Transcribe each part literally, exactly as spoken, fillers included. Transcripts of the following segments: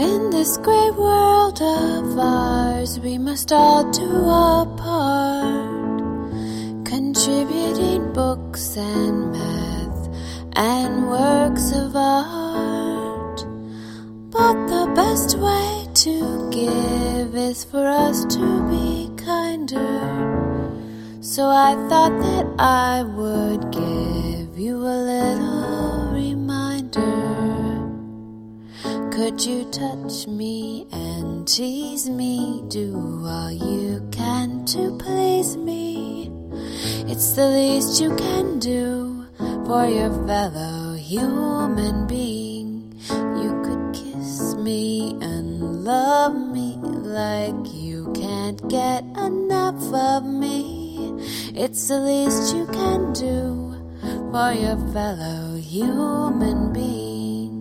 In this great world of ours, we must all do our part, contributing books and math and works of art. But the best way to give is for us to be kinder. So I thought that I would give you a little reminder. Could you touch me and tease me? Do all you can to please me. It's the least you can do for your fellow human being. You could kiss me and love me like you can't get enough of me. It's the least you can do for your fellow human being.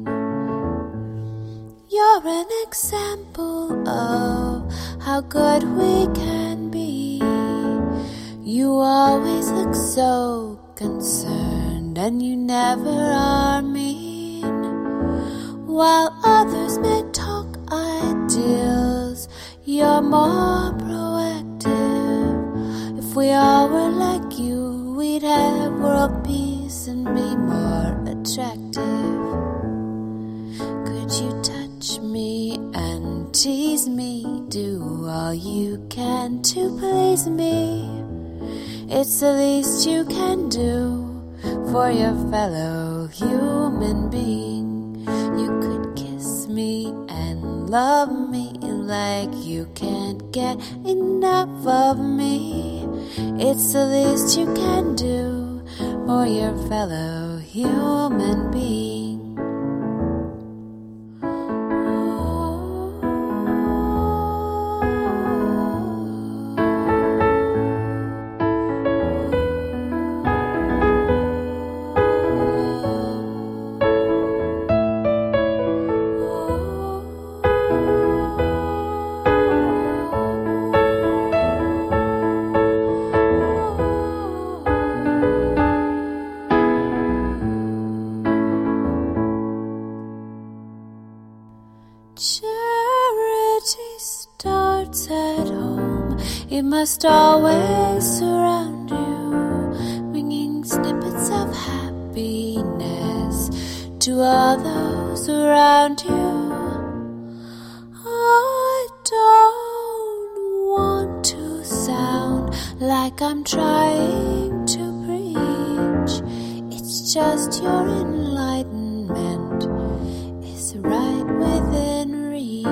You're an example of how good we can be. You always look so concerned and you never are mean. While others may talk ideals, you're more proactive. If we all were like you, we'd have world peace and be more attractive. Could you touch me and tease me? Do all you can to please me. It's the least you can do for your fellow human being. You could kiss me and love me like you can't get enough of me. It's the least you can do for your fellow human being. Charity starts at home. It must always surround you, bringing snippets of happiness to all those around you. I don't want to sound like I'm trying to preach. It's just your enlightenment is right within reach.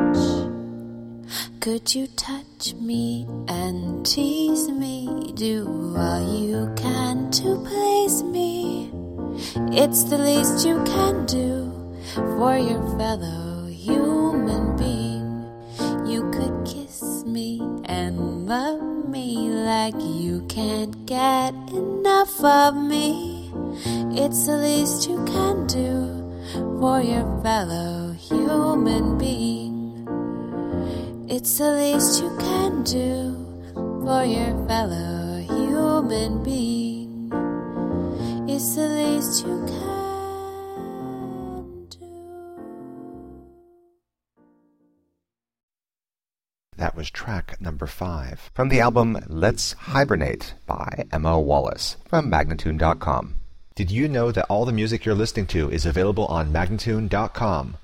Could you touch me and tease me? Do all you can to please me. It's the least you can do for your fellow human being. You could kiss me and love me like you can't get enough of me. It's the least you can do for your fellow human being. It's the least you can do for your fellow human being. It's the least you can do. That was track number five from the album Let's Hibernate by Emma Wallace from Magnatune dot com. Did you know that all the music you're listening to is available on Magnatune dot com?